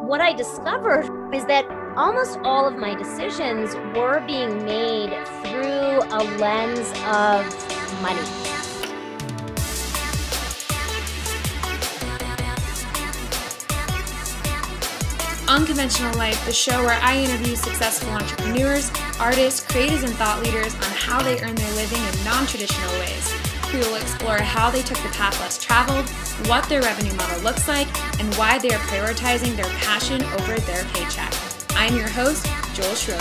what I discovered is that almost all of my decisions were being made through a lens of money. Unconventional Life, the show where I interview successful entrepreneurs, artists, creatives, and thought leaders on how they earn their living in non-traditional ways. We will explore how they took the path less traveled, what their revenue model looks like, and why they are prioritizing their passion over their paycheck. I'm your host, Joel Schroeder.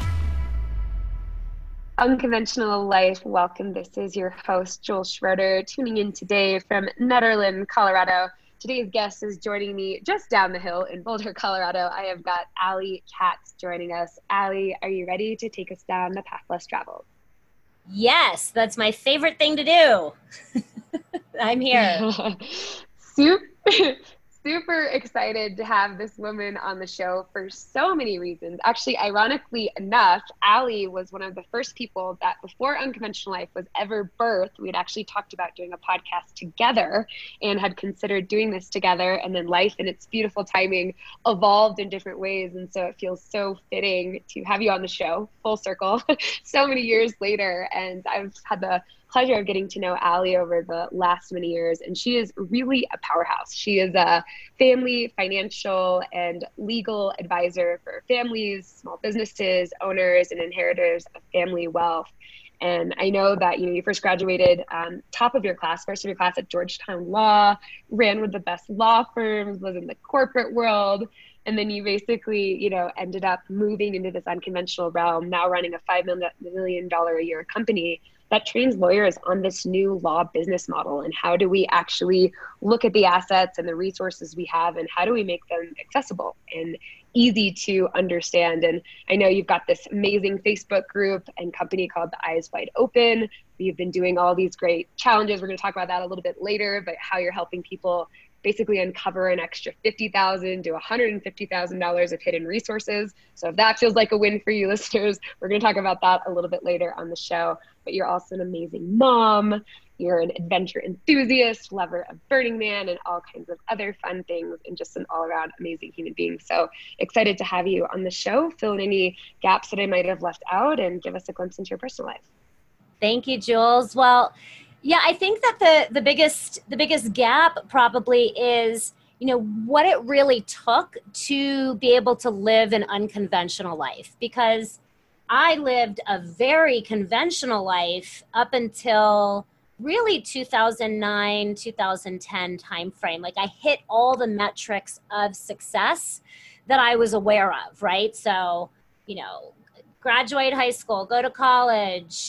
Unconventional Life, welcome. This is your host, Joel Schroeder, tuning in today from Nederland, Colorado. Today's guest is joining me just down the hill in Boulder, Colorado. I have got Allie Katz joining us. Allie, are you ready to take us down the path less traveled? Yes, that's my favorite thing to do. I'm here. Super excited to have this woman on the show for so many reasons. Actually, ironically enough, Allie was one of the first people that before Unconventional Life was ever birthed, we had actually talked about doing a podcast together and had considered doing this together. And then life and its beautiful timing evolved in different ways. And so it feels so fitting to have you on the show, full circle, so many years later. And I've had the pleasure of getting to know Allie over the last many years, and she is really a powerhouse. She is a family, financial, and legal advisor for families, small businesses, owners, and inheritors of family wealth. And I know that you first graduated first of your class at Georgetown Law, ran with the best law firms, was in the corporate world. And then you basically, ended up moving into this unconventional realm, now running a $5 million a year company that trains lawyers on this new law business model. And how do we actually look at the assets and the resources we have, and how do we make them accessible and easy to understand? And I know you've got this amazing Facebook group and company called The Eyes Wide Open. You've been doing all these great challenges. We're going to talk about that a little bit later, but how you're helping people basically uncover an extra $50,000 to $150,000 of hidden resources. So if that feels like a win for you listeners, we're going to talk about that a little bit later on the show. But you're also an amazing mom. You're an adventure enthusiast, lover of Burning Man, and all kinds of other fun things, and just an all-around amazing human being. So excited to have you on the show. Fill in any gaps that I might have left out and give us a glimpse into your personal life. Thank you, Jules. Well, yeah, I think that the biggest gap probably is, what it really took to be able to live an unconventional life, because I lived a very conventional life up until really 2009, 2010 timeframe. Like I hit all the metrics of success that I was aware of, right? So, graduate high school, go to college,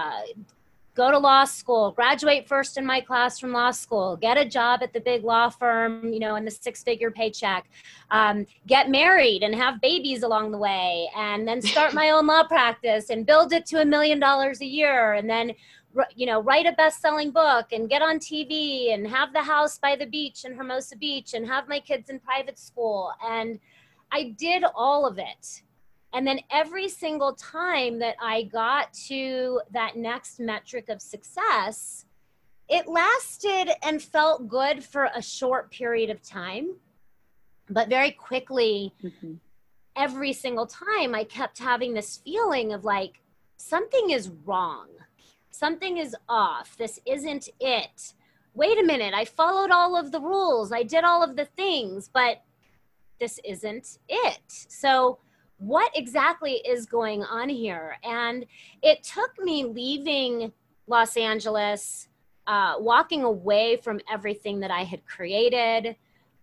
go to law school, graduate first in my class from law school, get a job at the big law firm, in the six-figure paycheck, get married and have babies along the way, and then start my own law practice and build it to $1 million a year, and then, write a best-selling book and get on TV and have the house by the beach in Hermosa Beach and have my kids in private school. And I did all of it. And then every single time that I got to that next metric of success, it lasted and felt good for a short period of time. But very quickly, every single time I kept having this feeling of like, something is wrong. Something is off. This isn't it. Wait a minute. I followed all of the rules. I did all of the things, but this isn't it. So what exactly is going on here? And it took me leaving Los Angeles, walking away from everything that I had created,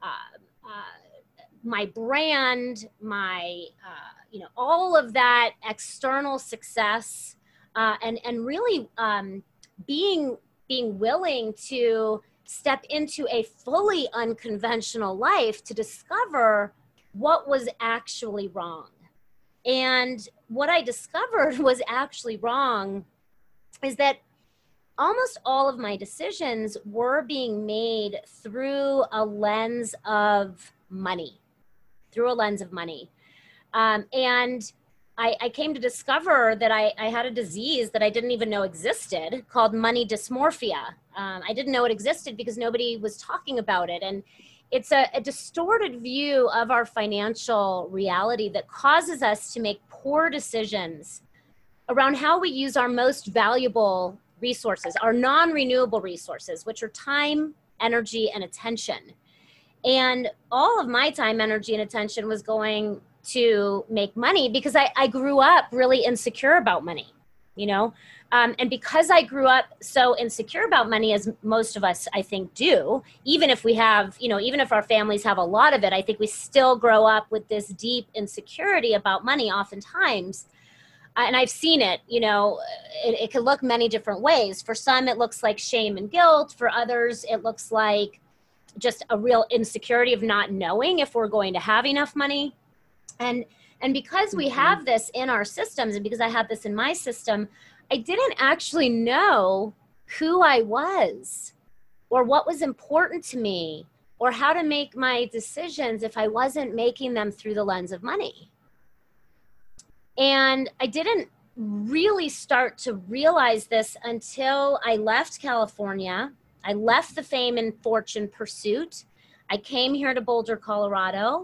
my brand, my, all of that external success, and really being willing to step into a fully unconventional life to discover what was actually wrong. And what I discovered was actually wrong is that almost all of my decisions were being made through a lens of money, And I came to discover that I had a disease that I didn't even know existed called money dysmorphia. I didn't know it existed because nobody was talking about it. And it's a distorted view of our financial reality that causes us to make poor decisions around how we use our most valuable resources, our non-renewable resources, which are time, energy, and attention. And all of my time, energy, and attention was going to make money because I grew up really insecure about money, you know? And because I grew up so insecure about money, as most of us, I think, do, even if we have, you know, even if our families have a lot of it, I think we still grow up with this deep insecurity about money oftentimes. And I've seen it, you know, it can look many different ways. For some, it looks like shame and guilt. For others, it looks like just a real insecurity of not knowing if we're going to have enough money. And because we have this in our systems, and because I had this in my system, I didn't actually know who I was or what was important to me or how to make my decisions if I wasn't making them through the lens of money. And I didn't really start to realize this until I left California. I left the fame and fortune pursuit. I came here to Boulder, Colorado.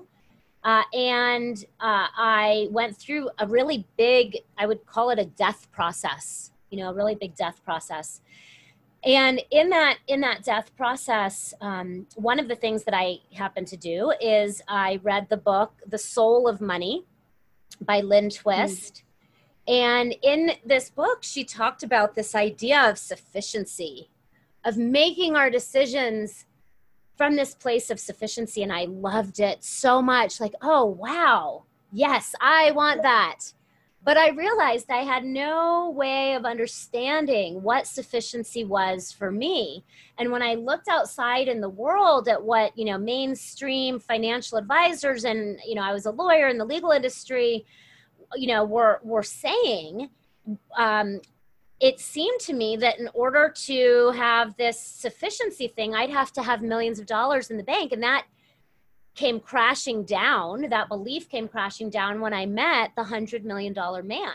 And I went through a really big, I would call it a death process, you know, a really big death process. And in that death process, one of the things that I happened to do is I read the book, The Soul of Money by Lynn Twist. And in this book, she talked about this idea of sufficiency, of making our decisions from this place of sufficiency. And I loved it so much. Like, oh, wow. Yes, I want that. But I realized I had no way of understanding what sufficiency was for me. And when I looked outside in the world at what, you know, mainstream financial advisors and, you know, I was a lawyer in the legal industry, you know, were saying, it seemed to me that in order to have this sufficiency thing, I'd have to have millions of dollars in the bank. And that came crashing down. That belief came crashing down when I met the $100 million man.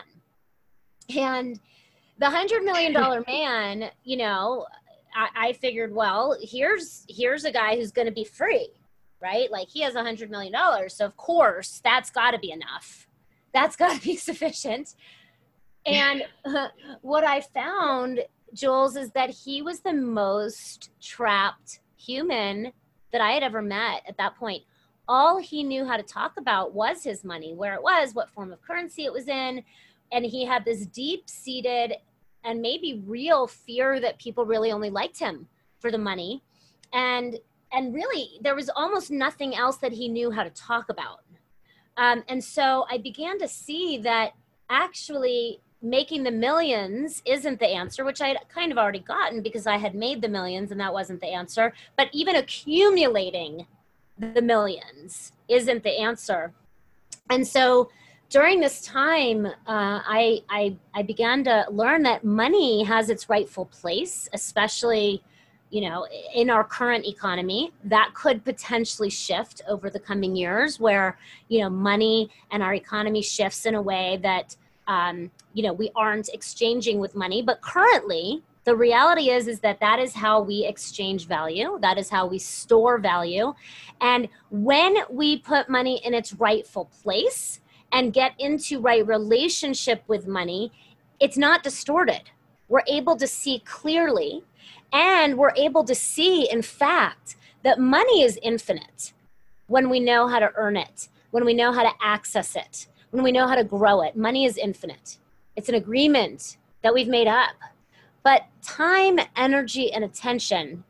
And the $100 million man, you know, I figured, well, here's a guy who's going to be free, right? Like he has $100 million. So of course that's got to be enough. That's got to be sufficient. And what I found, Jules, is that he was the most trapped human that I had ever met at that point. All he knew how to talk about was his money, where it was, what form of currency it was in. And he had this deep-seated and maybe real fear that people really only liked him for the money. And really, there was almost nothing else that he knew how to talk about. And so I began to see that actually making the millions isn't the answer, which I had kind of already gotten because I had made the millions and that wasn't the answer. But even accumulating the millions isn't the answer. And so during this time, I began to learn that money has its rightful place, especially, you know, in our current economy. That could potentially shift over the coming years where, you know, money and our economy shifts in a way that you know, we aren't exchanging with money. But currently, the reality is that is how we exchange value. That is how we store value. And when we put money in its rightful place and get into right relationship with money, it's not distorted. We're able to see clearly, and we're able to see, in fact, that money is infinite when we know how to earn it, when we know how to access it, when we know how to grow it. Money is infinite. It's an agreement that we've made up. But time, energy, and attention,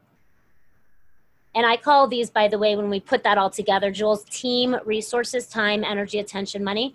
and I call these, by the way, when we put that all together, Jules, team resources, time, energy, attention, money.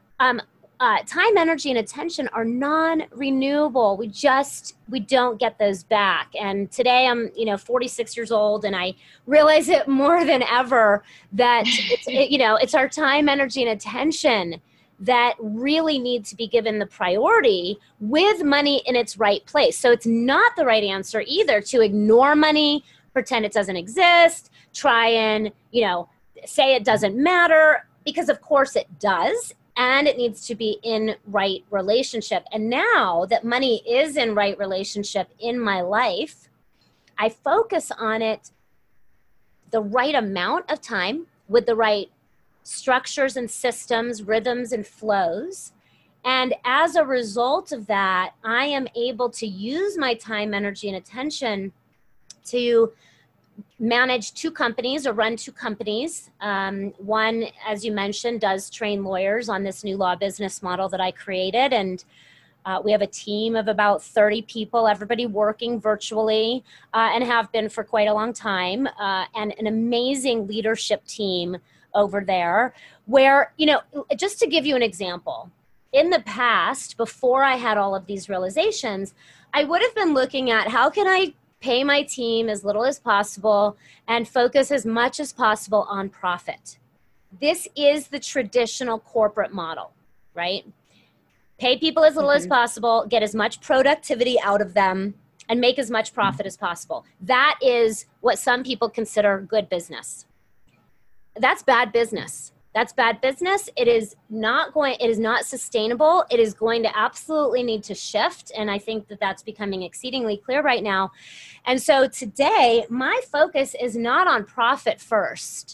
Time, energy, and attention are non-renewable. We don't get those back. And today I'm, 46 years old, and I realize it more than ever that it's our time, energy, and attention that really need to be given the priority with money in its right place. So it's not the right answer either to ignore money, pretend it doesn't exist, try and, say it doesn't matter, because of course it does. And it needs to be in right relationship. And now that money is in right relationship in my life, I focus on it the right amount of time with the right structures and systems, rhythms and flows. And as a result of that, I am able to use my time, energy, and attention to manage 2 companies or run 2 companies. One, as you mentioned, does train lawyers on this new law business model that I created. And we have a team of about 30 people, everybody working virtually and have been for quite a long time, and an amazing leadership team over there where, you know, just to give you an example, in the past, before I had all of these realizations, I would have been looking at how can I pay my team as little as possible and focus as much as possible on profit. This is the traditional corporate model, right? Pay people as little as possible, get as much productivity out of them, and make as much profit as possible. That is what some people consider good business. That's bad business. That's bad business. It is not sustainable. It is going to absolutely need to shift. And I think that that's becoming exceedingly clear right now. And so today, my focus is not on profit first.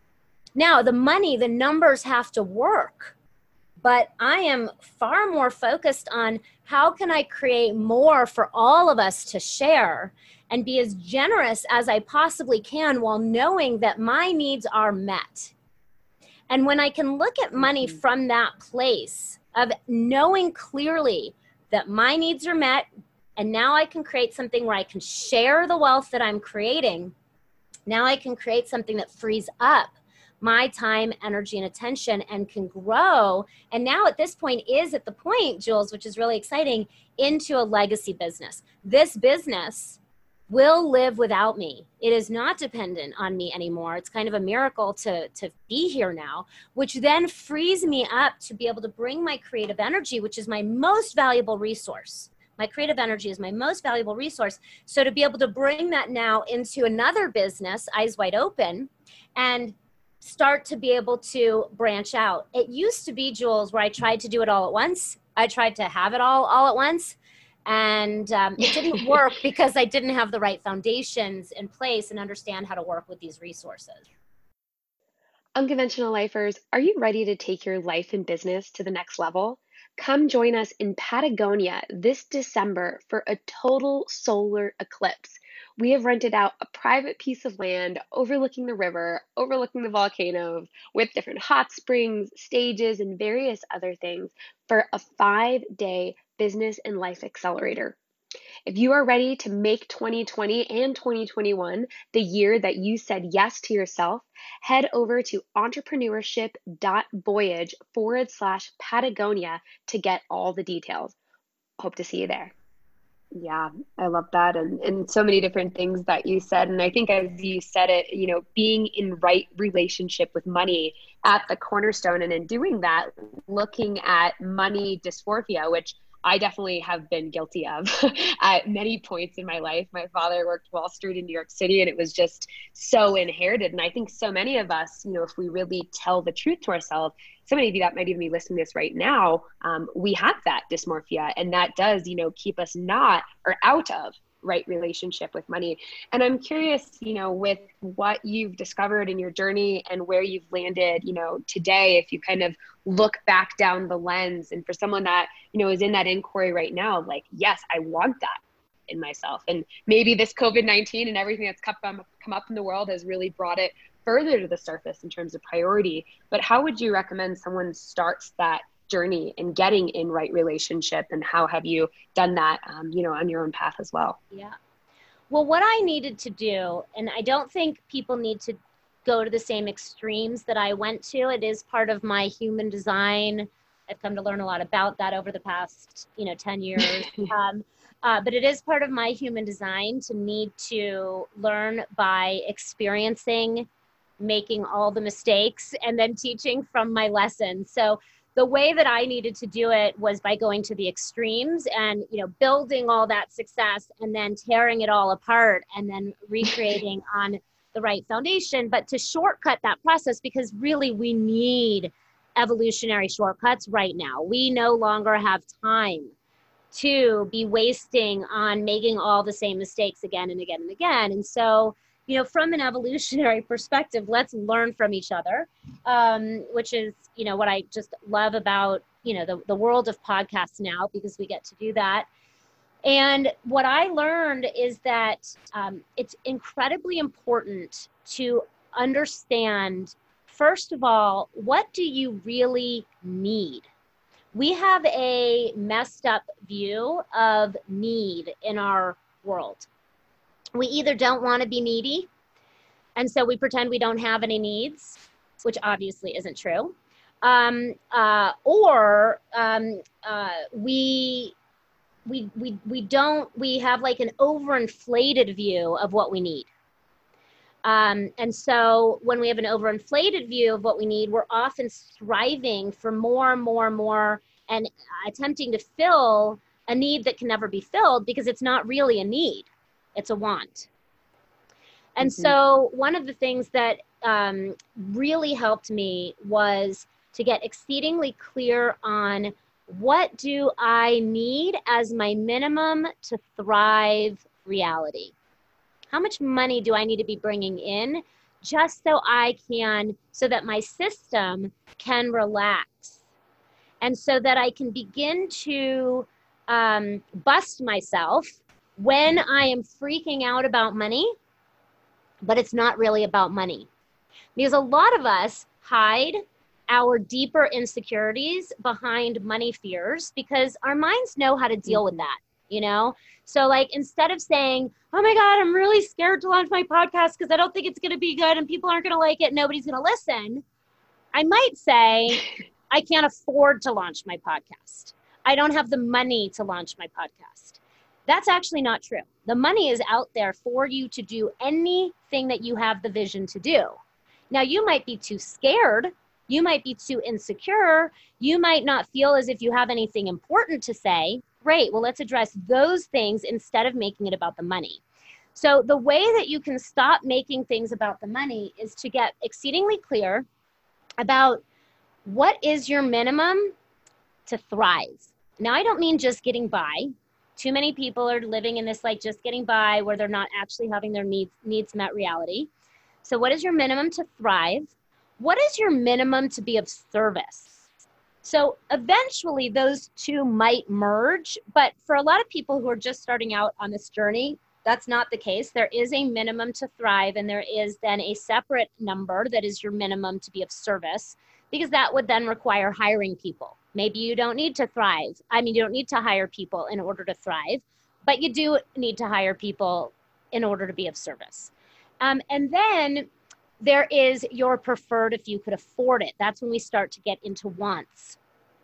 Now, the money, the numbers have to work. But I am far more focused on how can I create more for all of us to share and be as generous as I possibly can while knowing that my needs are met. And when I can look at money from that place of knowing clearly that my needs are met, and now I can create something where I can share the wealth that I'm creating, now I can create something that frees up my time, energy, and attention and can grow. And now at this point is at the point, Jules, which is really exciting, into a legacy business. This business will live without me. It is not dependent on me anymore. It's kind of a miracle to be here now, which then frees me up to be able to bring my creative energy, which is my most valuable resource. My creative energy is my most valuable resource. So to be able to bring that now into another business, Eyes Wide Open, and start to be able to branch out. It used to be, Jules, where I tried to do it all at once. I tried to have it all at once. And it didn't work because I didn't have the right foundations in place and understand how to work with these resources. Unconventional lifers, are you ready to take your life and business to the next level? Come join us in Patagonia this December for a total solar eclipse. We have rented out a private piece of land overlooking the river, overlooking the volcanoes, with different hot springs, stages, and various other things for a 5-day business and life accelerator. If you are ready to make 2020 and 2021 the year that you said yes to yourself, head over to entrepreneurship.voyage/Patagonia to get all the details. Hope to see you there. Yeah, I love that. And so many different things that you said. And I think as you said it, you know, being in right relationship with money at the cornerstone, and in doing that, looking at money dysmorphia, which I definitely have been guilty of at many points in my life. My father worked Wall Street in New York City, and it was just so inherited. And I think so many of us, you know, if we really tell the truth to ourselves, so many of you that might even be listening to this right now, we have that dysmorphia, and that does, you know, keep us not or out of right relationship with money. And I'm curious, you know, with what you've discovered in your journey and where you've landed, you know, today, if you kind of look back down the lens, and for someone that, you know, is in that inquiry right now, like, yes, I want that in myself. And maybe this COVID-19 and everything that's come up in the world has really brought it further to the surface in terms of priority. But how would you recommend someone starts that journey in getting in right relationship, and how have you done that, you know, on your own path as well? Yeah. Well, what I needed to do, and I don't think people need to go to the same extremes that I went to. It is part of my human design. I've come to learn a lot about that over the past, 10 years. But it is part of my human design to need to learn by experiencing, making all the mistakes, and then teaching from my lessons. So the way that I needed to do it was by going to the extremes and, building all that success and then tearing it all apart and then recreating on the right foundation, but to shortcut that process, because really we need evolutionary shortcuts right now. We no longer have time to be wasting on making all the same mistakes again and again and again. And so you know, from an evolutionary perspective, let's learn from each other, which is, you know, what I just love about, you know, the world of podcasts now, because we get to do that. And what I learned is that it's incredibly important to understand, first of all, what do you really need? We have a messed up view of need in our world. We either don't want to be needy, and so we pretend we don't have any needs, which obviously isn't true. Or we have like an overinflated view of what we need. And so when we have an overinflated view of what we need, we're often striving for more and more and more, and attempting to fill a need that can never be filled, because it's not really a need, it's a want. And so one of the things that really helped me was to get exceedingly clear on, what do I need as my minimum to thrive reality? How much money do I need to be bringing in just so that my system can relax, and so that I can begin to bust myself when I am freaking out about money, but it's not really about money. Because a lot of us hide our deeper insecurities behind money fears, because our minds know how to deal with that, you know? So like, instead of saying, oh my God, I'm really scared to launch my podcast because I don't think it's going to be good and people aren't going to like it, nobody's going to listen, I might say, I can't afford to launch my podcast. I don't have the money to launch my podcast. That's actually not true. The money is out there for you to do anything that you have the vision to do. Now, you might be too scared. You might be too insecure. You might not feel as if you have anything important to say. Great. Well, let's address those things instead of making it about the money. So the way that you can stop making things about the money is to get exceedingly clear about what is your minimum to thrive. Now, I don't mean just getting by. Too many people are living in this like just getting by, where they're not actually having their needs met reality. So what is your minimum to thrive? What is your minimum to be of service? So eventually those two might merge, but for a lot of people who are just starting out on this journey, that's not the case. There is a minimum to thrive, and there is then a separate number that is your minimum to be of service, because that would then require hiring people. Maybe you don't need to thrive. You don't need to hire people in order to thrive, but you do need to hire people in order to be of service. And then there is your preferred if you could afford it. That's when we start to get into wants.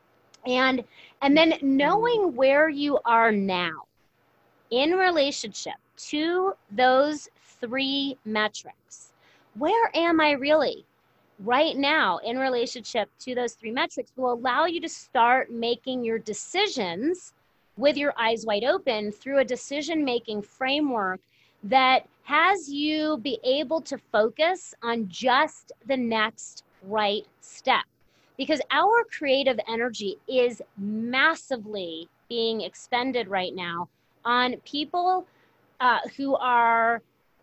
And then knowing where you are now in relationship to those three metrics. Where am I really right now in relationship to those three metrics will allow you to start making your decisions with your eyes wide open through a decision-making framework that has you be able to focus on just the next right step. Because our creative energy is massively being expended right now on people who are,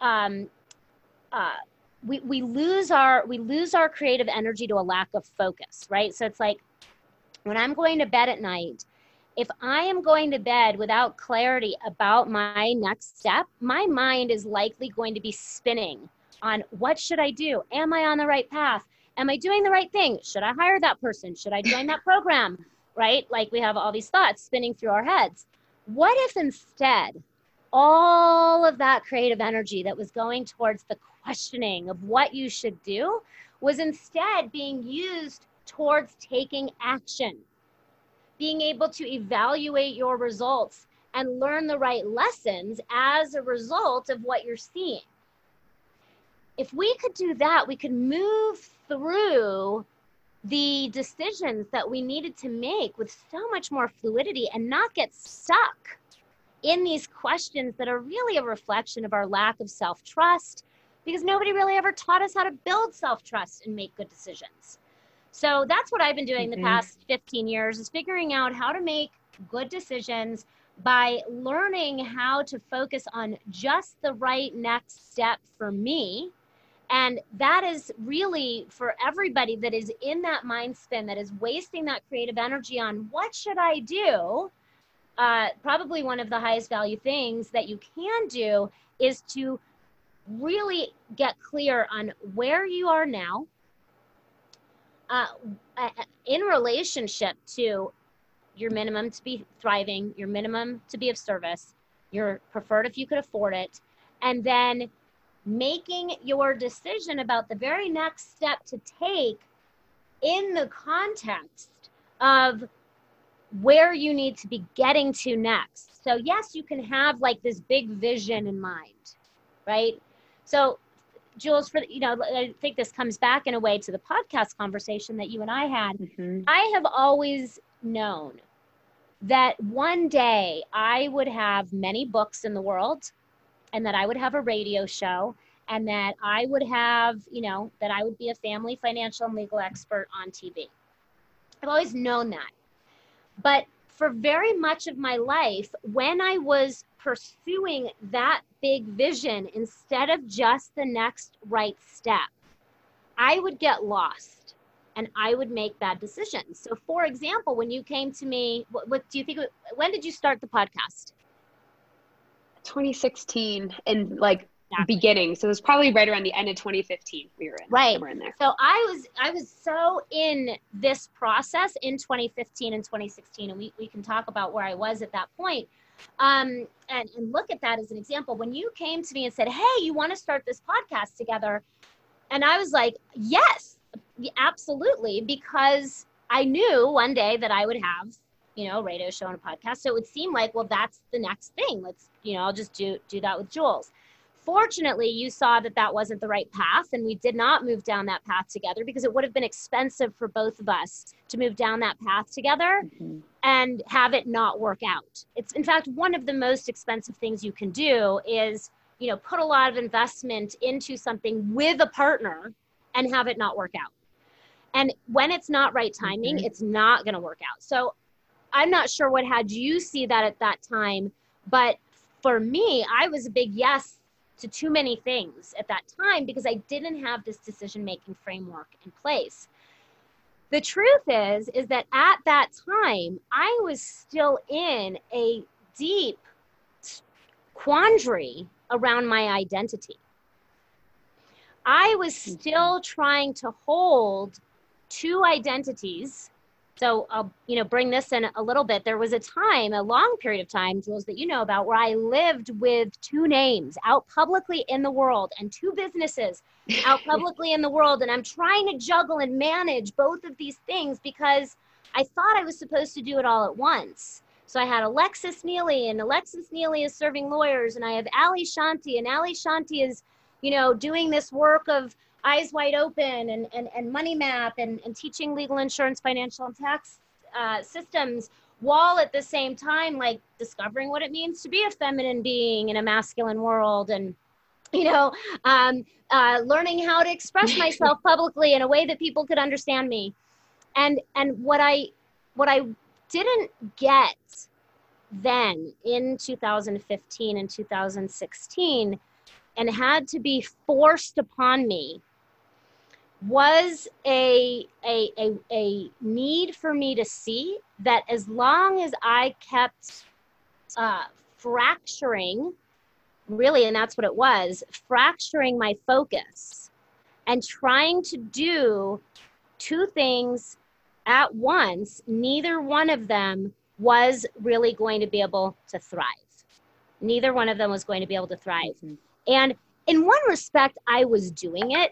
we lose our creative energy to a lack of focus, right? So it's like, when I'm going to bed at night, if I am going to bed without clarity about my next step, my mind is likely going to be spinning on, what should I do? Am I on the right path? Am I doing the right thing? Should I hire that person? Should I join that program? Right? Like, we have all these thoughts spinning through our heads. What if instead all of that creative energy that was going towards the questioning of what you should do was instead being used towards taking action, being able to evaluate your results and learn the right lessons as a result of what you're seeing? If we could do that, we could move through the decisions that we needed to make with so much more fluidity and not get stuck in these questions that are really a reflection of our lack of self-trust, because nobody really ever taught us how to build self-trust and make good decisions. So that's what I've been doing the past 15 years, is figuring out how to make good decisions by learning how to focus on just the right next step for me. And that is really for everybody that is in that mind spin, that is wasting that creative energy on what should I do? Probably one of the highest value things that you can do is to really get clear on where you are now in relationship to your minimum to be thriving, your minimum to be of service, your preferred if you could afford it, and then making your decision about the very next step to take in the context of where you need to be getting to next. So yes, you can have like this big vision in mind, right? So Jules, I think this comes back in a way to the podcast conversation that you and I had. Mm-hmm. I have always known that one day I would have many books in the world, and that I would have a radio show, and that I would have, that I would be a family, financial, and legal expert on TV. I've always known that. But for very much of my life, when I was pursuing that big vision instead of just the next right step, I would get lost and I would make bad decisions. So for example, when you came to me, what do you think, when did you start the podcast? 2016 and beginning. So it was probably right around the end of 2015 we were in. Right. Somewhere in there. So I was so in this process in 2015 and 2016, and we can talk about where I was at that point. And look at that as an example. When you came to me and said, hey, you want to start this podcast together? And I was like, yes, absolutely. Because I knew one day that I would have, a radio show and a podcast. So it would seem like, well, that's the next thing. Let's, I'll just do that with Jules. Fortunately, you saw that that wasn't the right path, and we did not move down that path together because it would have been expensive for both of us to move down that path together and have it not work out. It's, in fact, one of the most expensive things you can do is, put a lot of investment into something with a partner and have it not work out. And when it's not right timing, it's not going to work out. So I'm not sure what had you see that at that time, but for me, I was a big yes to too many things at that time because I didn't have this decision-making framework in place. The truth is that at that time, I was still in a deep quandary around my identity. I was still trying to hold two identities. So I'll, bring this in a little bit. There was a time, a long period of time, Jules, that you know about, where I lived with two names out publicly in the world and two businesses out publicly in the world. And I'm trying to juggle and manage both of these things because I thought I was supposed to do it all at once. So I had Alexis Neely, and Alexis Neely is serving lawyers, and I have Ali Shanti, and Ali Shanti is, doing this work of Eyes Wide Open and Money Map and teaching legal, insurance, financial, and tax systems, while at the same time, discovering what it means to be a feminine being in a masculine world, and, learning how to express myself publicly in a way that people could understand me. And what I didn't get then in 2015 and 2016 and had to be forced upon me was a need for me to see that as long as I kept fracturing, really, and that's what it was, fracturing my focus and trying to do two things at once, neither one of them was really going to be able to thrive. Neither one of them was going to be able to thrive. And in one respect, I was doing it.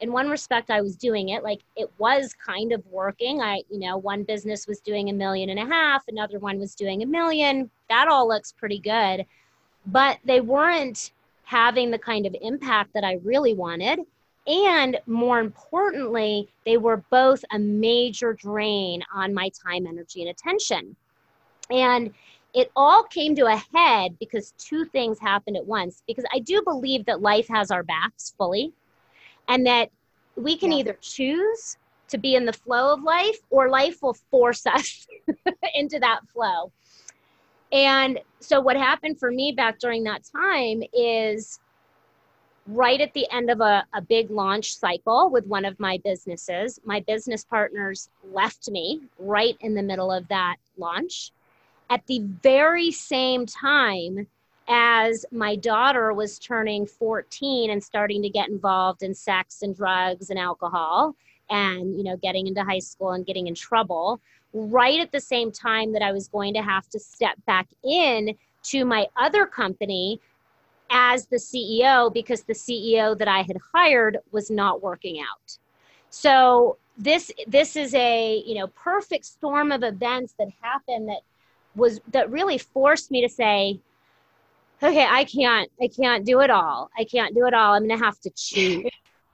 Like, it was kind of working. One business was doing $1.5 million, another one was doing $1 million. That all looks pretty good, but they weren't having the kind of impact that I really wanted. And more importantly, they were both a major drain on my time, energy, and attention. And it all came to a head because two things happened at once. Because I do believe that life has our backs fully, and that we can either choose to be in the flow of life, or life will force us into that flow. And so what happened for me back during that time is right at the end of a big launch cycle with one of my businesses, my business partners left me right in the middle of that launch. At the very same time as my daughter was turning 14 and starting to get involved in sex and drugs and alcohol and, you know, getting into high school and getting in trouble, right at the same time that I was going to have to step back in to my other company as the CEO, because the CEO that I had hired was not working out. So this is a, you know, perfect storm of events that happened that really forced me to say, okay, I can't do it all. I can't do it all. I'm going to have to choose.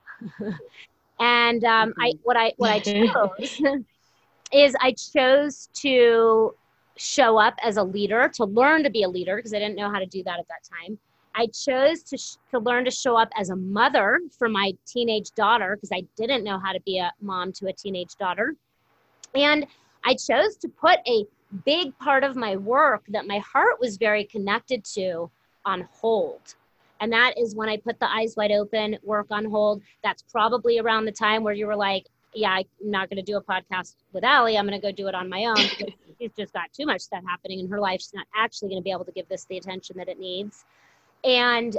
And what I chose is I chose to show up as a leader, to learn to be a leader, because I didn't know how to do that at that time. I chose to learn to show up as a mother for my teenage daughter, because I didn't know how to be a mom to a teenage daughter. And I chose to put a big part of my work that my heart was very connected to on hold. And that is when I put the Eyes Wide Open work on hold. That's probably around the time where you were like, yeah, I'm not going to do a podcast with Allie. I'm going to go do it on my own, because she's just got too much stuff happening in her life. She's not actually going to be able to give this the attention that it needs. And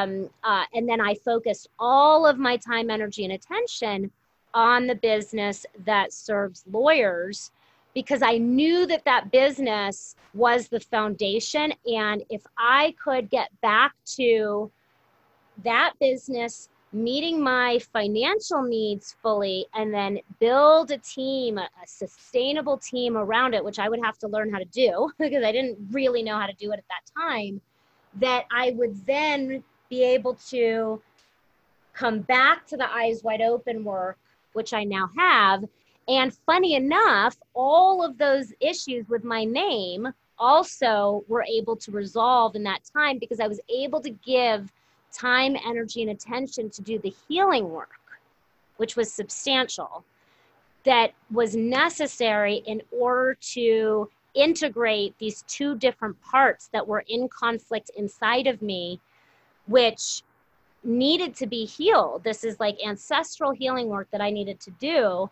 then I focused all of my time, energy, and attention on the business that serves lawyers, because I knew that that business was the foundation. And if I could get back to that business, meeting my financial needs fully, and then build a team, a sustainable team around it, which I would have to learn how to do because I didn't really know how to do it at that time, that I would then be able to come back to the Eyes Wide Open work, which I now have. And funny enough, all of those issues with my name also were able to resolve in that time, because I was able to give time, energy, and attention to do the healing work, which was substantial, that was necessary in order to integrate these two different parts that were in conflict inside of me, which needed to be healed. This is like ancestral healing work that I needed to do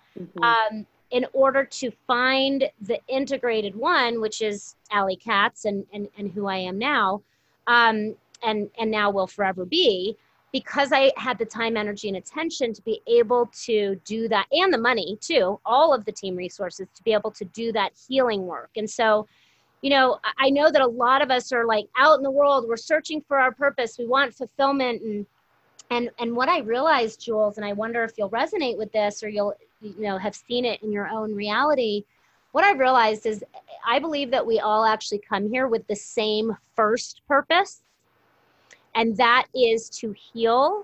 in order to find the integrated one, which is Allie Katz and who I am now, and now will forever be, because I had the time, energy, and attention to be able to do that, and the money too, all of the team resources to be able to do that healing work. And so, you know, I know that a lot of us are like out in the world, we're searching for our purpose, we want fulfillment, and what I realized, Jules, and I wonder if you'll resonate with this, or you'll, you know, have seen it in your own reality. What I realized is I believe that we all actually come here with the same first purpose, and that is to heal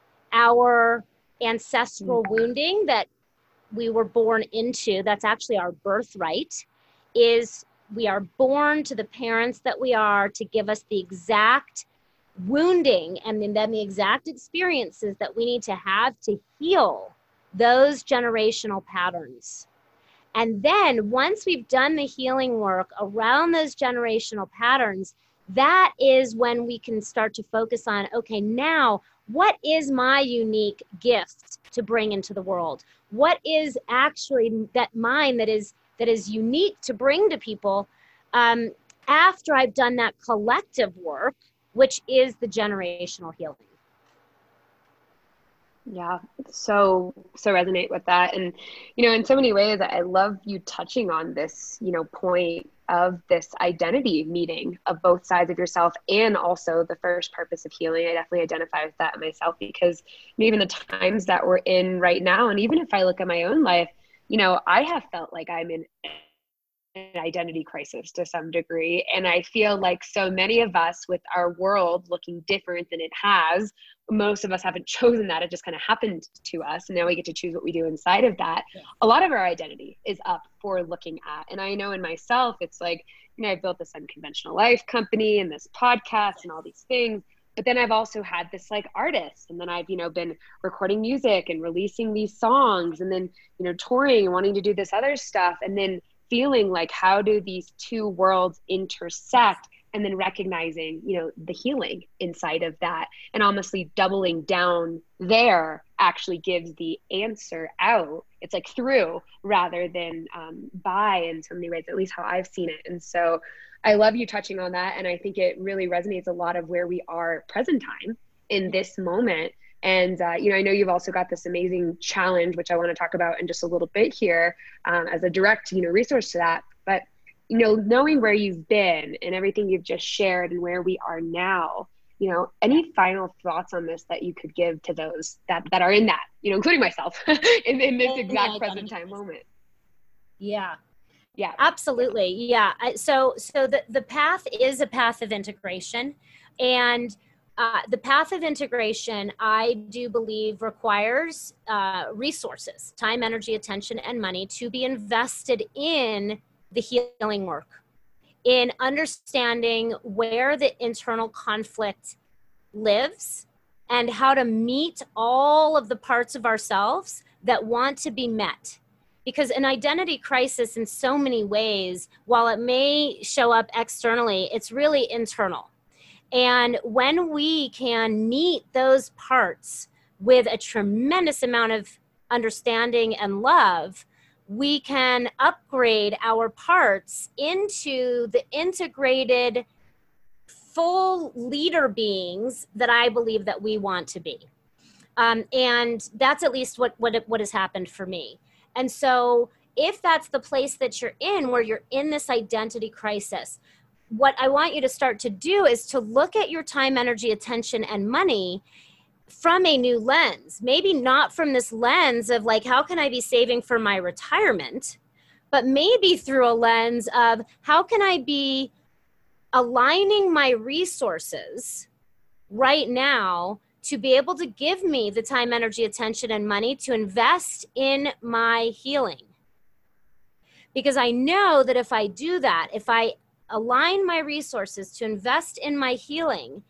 our ancestral wounding that we were born into. That's actually our birthright, is we are born to the parents that we are to give us the exact wounding and then the exact experiences that we need to have to heal those generational patterns. And then once we've done the healing work around those generational patterns, that is when we can start to focus on, okay, now what is my unique gift to bring into the world? What is actually that mine that is unique to bring to people after I've done that collective work, which is the generational healing. Yeah, so resonate with that. And, you know, in so many ways, I love you touching on this, you know, point of this identity meeting of both sides of yourself, and also the first purpose of healing. I definitely identify with that myself, because even the times that we're in right now, and even if I look at my own life, you know, I have felt like I'm in an identity crisis to some degree. And I feel like so many of us, with our world looking different than it has, most of us haven't chosen that. It just kind of happened to us. And now we get to choose what we do inside of that. Yeah. A lot of our identity is up for looking at. And I know in myself, it's like, you know, I've built this Unconventional Life company and this podcast and all these things. But then I've also had this like artist, and then I've, you know, been recording music and releasing these songs, and then, you know, touring and wanting to do this other stuff. And then feeling like, how do these two worlds intersect? And then recognizing, you know, the healing inside of that, and honestly doubling down there actually gives the answer out. It's like through rather than by, in so many ways, at least how I've seen it. And so I love you touching on that. And I think it really resonates a lot of where we are present time in this moment. And, you know, I know you've also got this amazing challenge, which I want to talk about in just a little bit here as a direct, you know, resource to that. But you know, knowing where you've been and everything you've just shared and where we are now, you know, any final thoughts on this that you could give to those that are in that, you know, including myself in this exact present time moment? Yeah. Yeah, absolutely. Yeah. So the path is a path of integration, and the path of integration, I do believe, requires resources, time, energy, attention, and money to be invested in the healing work, in understanding where the internal conflict lives and how to meet all of the parts of ourselves that want to be met. Because an identity crisis, in so many ways, while it may show up externally, it's really internal. And when we can meet those parts with a tremendous amount of understanding and love, we can upgrade our parts into the integrated, full leader beings that I believe that we want to be. And that's at least what has happened for me. And so if that's the place that you're in, where you're in this identity crisis, what I want you to start to do is to look at your time, energy, attention, and money from a new lens. Maybe not from this lens of like, how can I be saving for my retirement, but maybe through a lens of how can I be aligning my resources right now to be able to give me the time, energy, attention, and money to invest in my healing. Because I know that if I do that, if I align my resources to invest in my healing,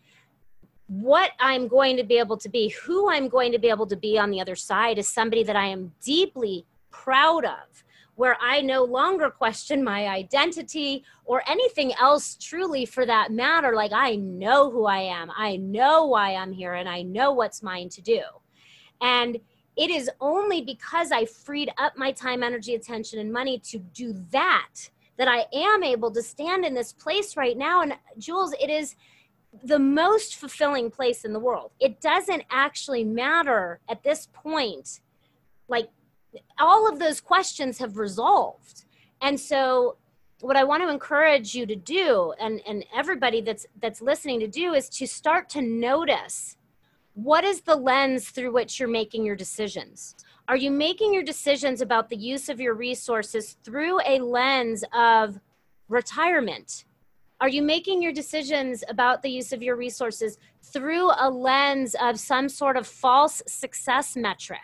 what I'm going to be able to be, who I'm going to be able to be on the other side, is somebody that I am deeply proud of, where I no longer question my identity or anything else truly for that matter. Like, I know who I am, I know why I'm here, and I know what's mine to do. And it is only because I freed up my time, energy, attention, and money to do that, that I am able to stand in this place right now. And Jules, it is the most fulfilling place in the world. It doesn't actually matter at this point. Like, all of those questions have resolved. And so what I want to encourage you to do, and everybody that's listening to do, is to start to notice, what is the lens through which you're making your decisions? Are you making your decisions about the use of your resources through a lens of retirement? Are you making your decisions about the use of your resources through a lens of some sort of false success metric?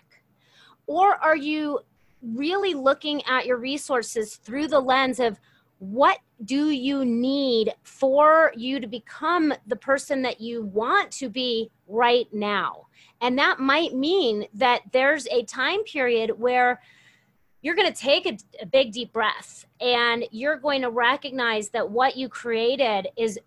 Or are you really looking at your resources through the lens of, what do you need for you to become the person that you want to be right now? And that might mean that there's a time period where you're going to take a big deep breath, and you're going to recognize that what you created is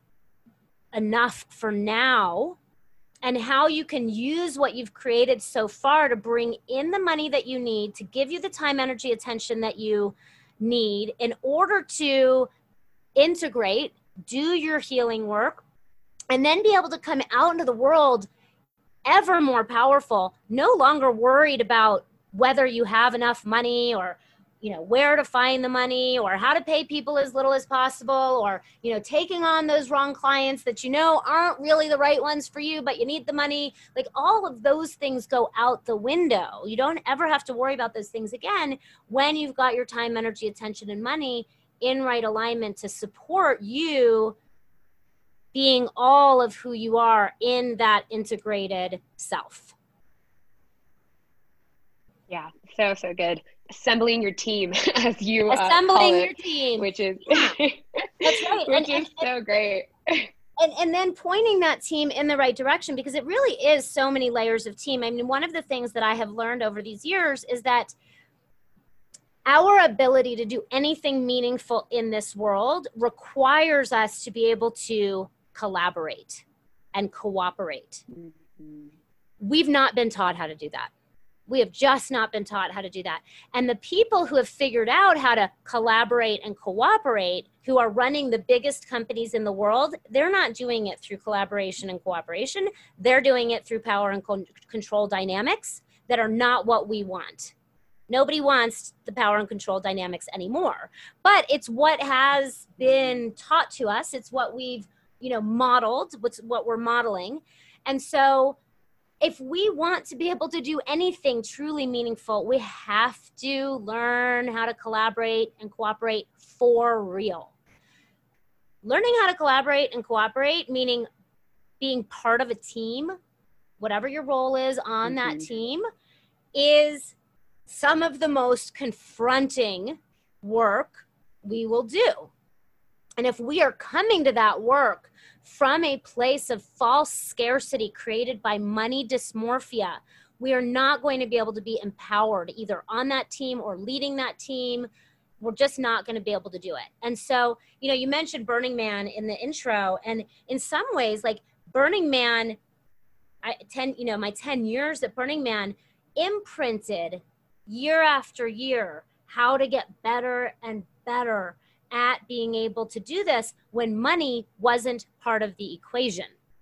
enough for now, and how you can use what you've created so far to bring in the money that you need to give you the time, energy, attention that you need in order to integrate, do your healing work, and then be able to come out into the world ever more powerful, no longer worried about whether you have enough money, or, you know, where to find the money, or how to pay people as little as possible, or, you know, taking on those wrong clients that you know aren't really the right ones for you, but you need the money. Like, all of those things go out the window. You don't ever have to worry about those things again when you've got your time, energy, attention, and money in right alignment to support you being all of who you are in that integrated self. Yeah, so good. Assembling your team, as you assembling call your team, which is that's right, which is so great. And then pointing that team in the right direction, because it really is so many layers of team. I mean, one of the things that I have learned over these years is that our ability to do anything meaningful in this world requires us to be able to collaborate and cooperate. Mm-hmm. We've not been taught how to do that. We have just not been taught how to do that. And the people who have figured out how to collaborate and cooperate, who are running the biggest companies in the world, they're not doing it through collaboration and cooperation. They're doing it through power and control dynamics that are not what we want. Nobody wants the power and control dynamics anymore. But it's what has been taught to us. It's what we've, modeled, what we're modeling. And so if we want to be able to do anything truly meaningful, we have to learn how to collaborate and cooperate for real. Learning how to collaborate and cooperate, meaning being part of a team, whatever your role is on that team, is some of the most confronting work we will do. And if we are coming to that work from a place of false scarcity created by money dysmorphia, we are not going to be able to be empowered either on that team or leading that team. We're just not going to be able to do it. And so, you mentioned Burning Man in the intro, and in some ways, like Burning Man, my 10 years at Burning Man imprinted year after year how to get better and better at being able to do this when money wasn't part of the equation,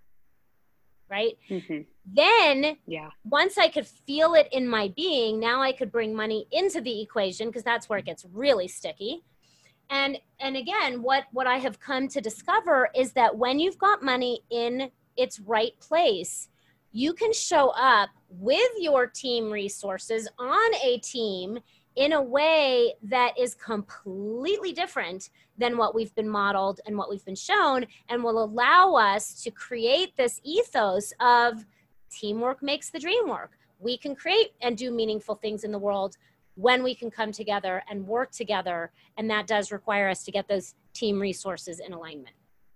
right? Mm-hmm. Then once I could feel it in my being, now I could bring money into the equation, because that's where it gets really sticky. And again, what I have come to discover is that when you've got money in its right place, you can show up with your team resources on a team in a way that is completely different than what we've been modeled and what we've been shown, and will allow us to create this ethos of teamwork makes the dream work. We can create and do meaningful things in the world when we can come together and work together, and that does require us to get those team resources in alignment.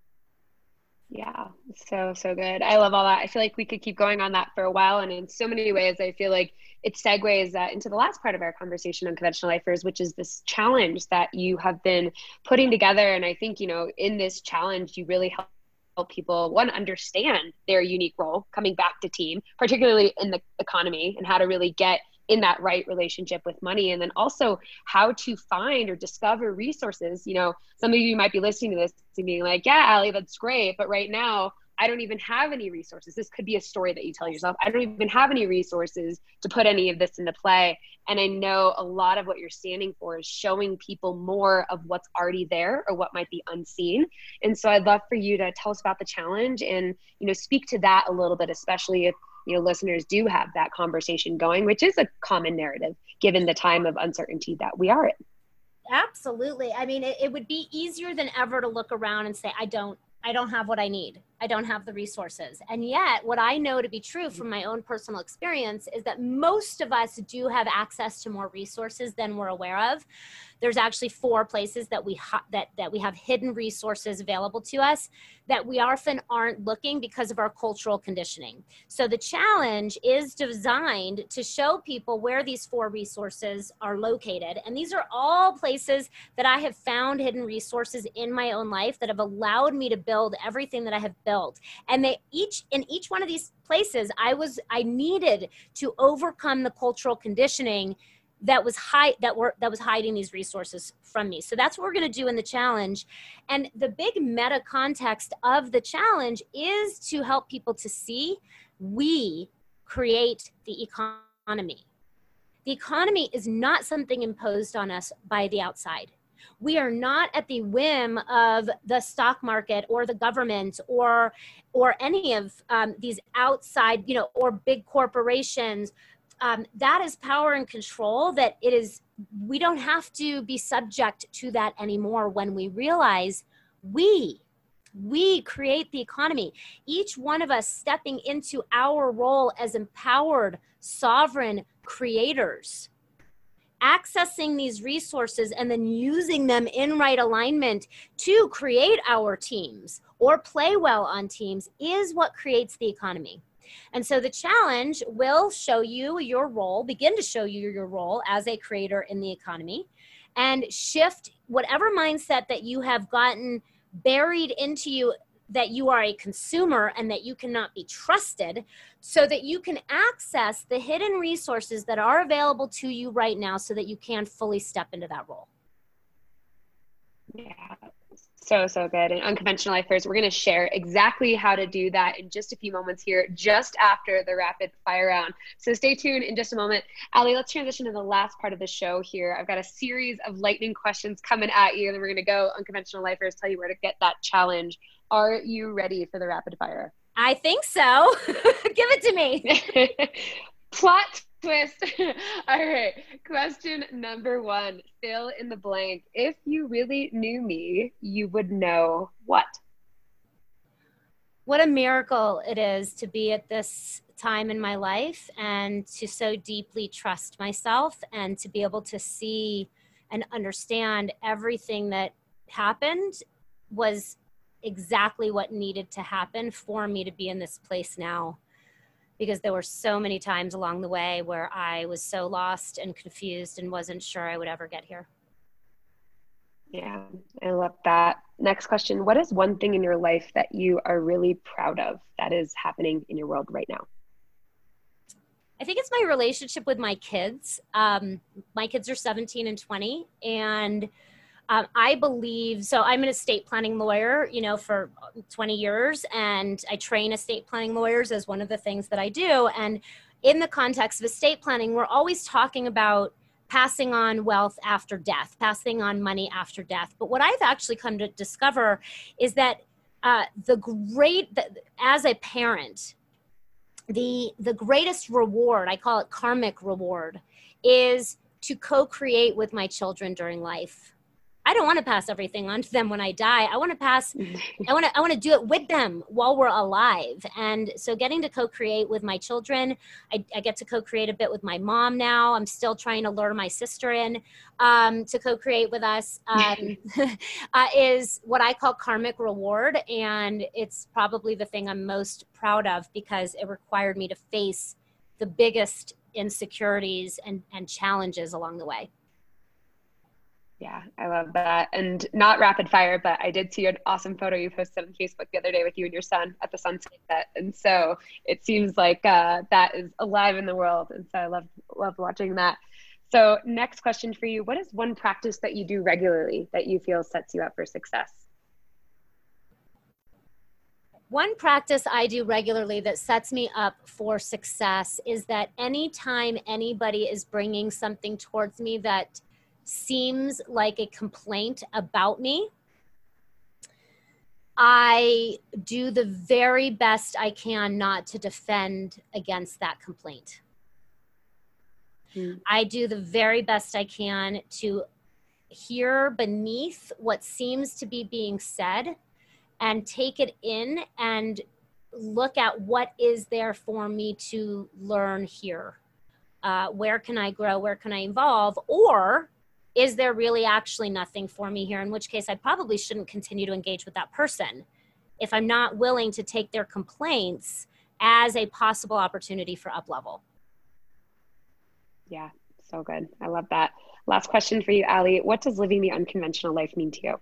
Yeah, so good. I love all that. I feel like we could keep going on that for a while, and in so many ways, I feel like it segues into the last part of our conversation on Conventional Lifers, which is this challenge that you have been putting together. And I think, in this challenge, you really help people, one, understand their unique role coming back to team, particularly in the economy, and how to really get in that right relationship with money. And then also how to find or discover resources. Some of you might be listening to this and being like, yeah, Allie, that's great. But right now, I don't even have any resources. This could be a story that you tell yourself. I don't even have any resources to put any of this into play. And I know a lot of what you're standing for is showing people more of what's already there or what might be unseen. And so I'd love for you to tell us about the challenge and, speak to that a little bit, especially if, listeners do have that conversation going, which is a common narrative given the time of uncertainty that we are in. Absolutely. I mean, it would be easier than ever to look around and say, I don't have what I need. I don't have the resources. And yet what I know to be true from my own personal experience is that most of us do have access to more resources than we're aware of. There's actually 4 places that we have hidden resources available to us that we often aren't looking because of our cultural conditioning. So the challenge is designed to show people where these 4 resources are located. And these are all places that I have found hidden resources in my own life that have allowed me to build everything that I have built. And in each one of these places, I needed to overcome the cultural conditioning that was hiding these resources from me. So that's what we're going to do in the challenge. And the big meta context of the challenge is to help people to see we create the economy. The economy is not something imposed on us by the outside. We are not at the whim of the stock market or the government or any of these outside, or big corporations. That is power and control we don't have to be subject to that anymore when we realize we create the economy. Each one of us stepping into our role as empowered, sovereign creators, accessing these resources and then using them in right alignment to create our teams or play well on teams is what creates the economy. And so the challenge will show you your role, begin to show you your role as a creator in the economy, and shift whatever mindset that you have gotten buried into you, that you are a consumer and that you cannot be trusted, so that you can access the hidden resources that are available to you right now so that you can fully step into that role. Yeah, so good. And Unconventional Lifers, we're going to share exactly how to do that in just a few moments here, just after the rapid fire round. So stay tuned in just a moment. Ali, let's transition to the last part of the show here. I've got a series of lightning questions coming at you, and then we're going to go Unconventional Lifers, tell you where to get that challenge. Are you ready for the rapid fire? I think so. Give it to me. Plot twist. All right. Question number 1. Fill in the blank. If you really knew me, you would know what? What a miracle it is to be at this time in my life and to so deeply trust myself and to be able to see and understand everything that happened was exactly what needed to happen for me to be in this place now. Because there were so many times along the way where I was so lost and confused and wasn't sure I would ever get here. Yeah, I love that. Next question. What is one thing in your life that you are really proud of that is happening in your world right now? I think it's my relationship with my kids. My kids are 17 and 20, and I believe, so I'm an estate planning lawyer, for 20 years, and I train estate planning lawyers as one of the things that I do. And in the context of estate planning, we're always talking about passing on wealth after death, passing on money after death. But what I've actually come to discover is that as a parent, the greatest reward, I call it karmic reward, is to co-create with my children during life. I don't want to pass everything on to them when I die. I want to do it with them while we're alive. And so getting to co-create with my children, I get to co-create a bit with my mom now. I'm still trying to lure my sister in to co-create with us, is what I call karmic reward. And it's probably the thing I'm most proud of because it required me to face the biggest insecurities and challenges along the way. Yeah, I love that. And not rapid fire, but I did see an awesome photo you posted on Facebook the other day with you and your son at the sunset. And so it seems like that is alive in the world. And so I love watching that. So next question for you. What is one practice that you do regularly that you feel sets you up for success? One practice I do regularly that sets me up for success is that anytime anybody is bringing something towards me that seems like a complaint about me, I do the very best I can not to defend against that complaint. I do the very best I can to hear beneath what seems to be being said and take it in and look at what is there for me to learn here. Where can I grow? Where can I evolve? Or is there really actually nothing for me here? In which case I probably shouldn't continue to engage with that person if I'm not willing to take their complaints as a possible opportunity for up level. Yeah, so good. I love that. Last question for you, Ali. What does living the unconventional life mean to you?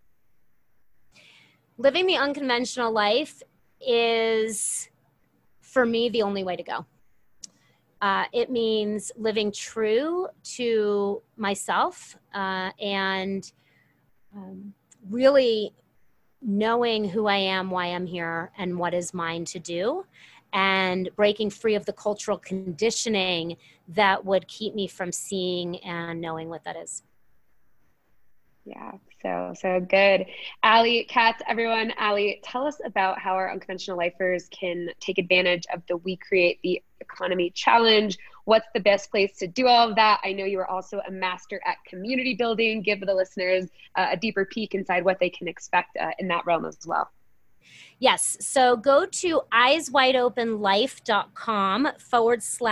Living the unconventional life is, for me, the only way to go. It means living true to myself and really knowing who I am, why I'm here, and what is mine to do, and breaking free of the cultural conditioning that would keep me from seeing and knowing what that is. Yeah, so good. Ali, Katz, everyone, Ali, tell us about how our unconventional lifers can take advantage of the We Create the Economy Challenge. What's the best place to do all of that? I know you are also a master at community building. Give the listeners a deeper peek inside what they can expect in that realm as well. Yes. So go to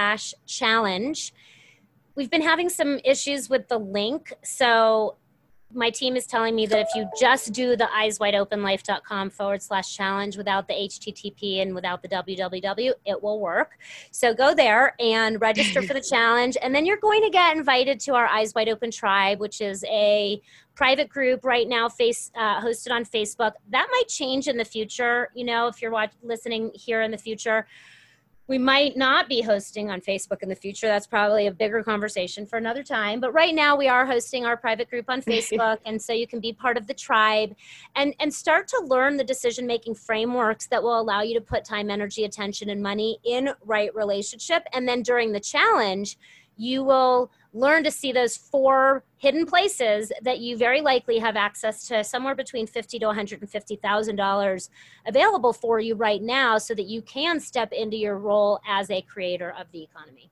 eyeswideopenlife.com/challenge. We've been having some issues with the link. So my team is telling me that if you just do the eyeswideopenlife.com/challenge without the HTTP and without the www, it will work. So go there and register for the challenge. And then you're going to get invited to our Eyes Wide Open Tribe, which is a private group right now hosted on Facebook. That might change in the future. You know, if you're listening here in the future, we might not be hosting on Facebook in the future. That's probably a bigger conversation for another time. But right now we are hosting our private group on Facebook. And so you can be part of the tribe and start to learn the decision-making frameworks that will allow you to put time, energy, attention, and money in right relationship. And then during the challenge, you will learn to see those 4 hidden places that you very likely have access to somewhere between $50,000 to $150,000 available for you right now so that you can step into your role as a creator of the economy.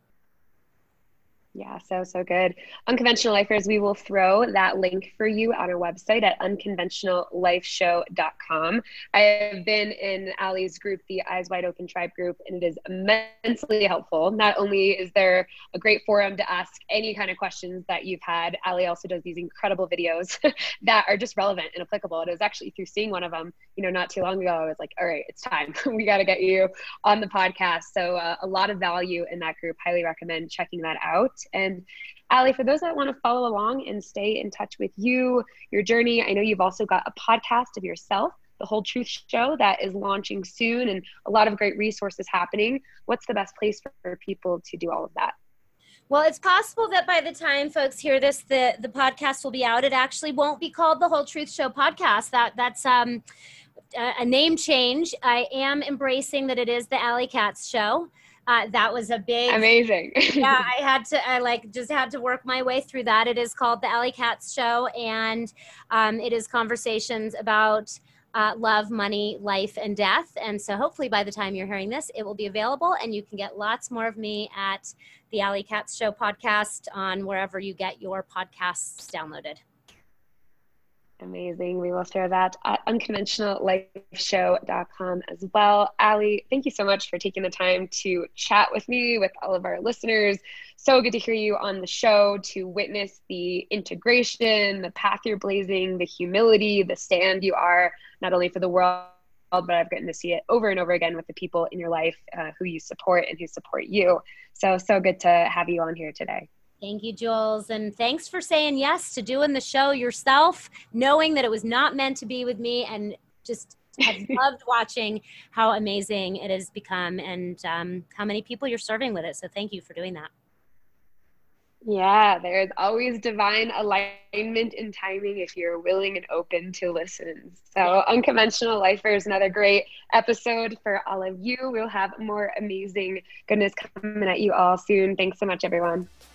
Yeah, so good. Unconventional Lifers, we will throw that link for you on our website at unconventionallifeshow.com. I have been in Allie's group, the Eyes Wide Open Tribe group, and it is immensely helpful. Not only is there a great forum to ask any kind of questions that you've had, Allie also does these incredible videos that are just relevant and applicable. And it was actually through seeing one of them, not too long ago, I was like, all right, it's time. We got to get you on the podcast. So a lot of value in that group. Highly recommend checking that out. And Allie, for those that want to follow along and stay in touch with you, your journey, I know you've also got a podcast of yourself, The Whole Truth Show, that is launching soon and a lot of great resources happening. What's the best place for people to do all of that? Well, it's possible that by the time folks hear this, the podcast will be out. It actually won't be called The Whole Truth Show Podcast. That's a name change. I am embracing that it is the Allie Katz Show. That was a big amazing. Yeah, I just had to work my way through that. It is called the Allie Katz Show, and it is conversations about love, money, life, and death. And so hopefully by the time you're hearing this, it will be available, and you can get lots more of me at the Allie Katz Show podcast on wherever you get your podcasts downloaded. Amazing. We will share that at unconventionallifeshow.com as well. Allie, thank you so much for taking the time to chat with me, with all of our listeners. So good to hear you on the show, to witness the integration, the path you're blazing, the humility, the stand you are, not only for the world, but I've gotten to see it over and over again with the people in your life who you support and who support you. So good to have you on here today. Thank you, Jules. And thanks for saying yes to doing the show yourself, knowing that it was not meant to be with me, and just have loved watching how amazing it has become and how many people you're serving with it. So thank you for doing that. Yeah, there's always divine alignment and timing if you're willing and open to listen. So Unconventional Lifers, another great episode for all of you. We'll have more amazing goodness coming at you all soon. Thanks so much, everyone.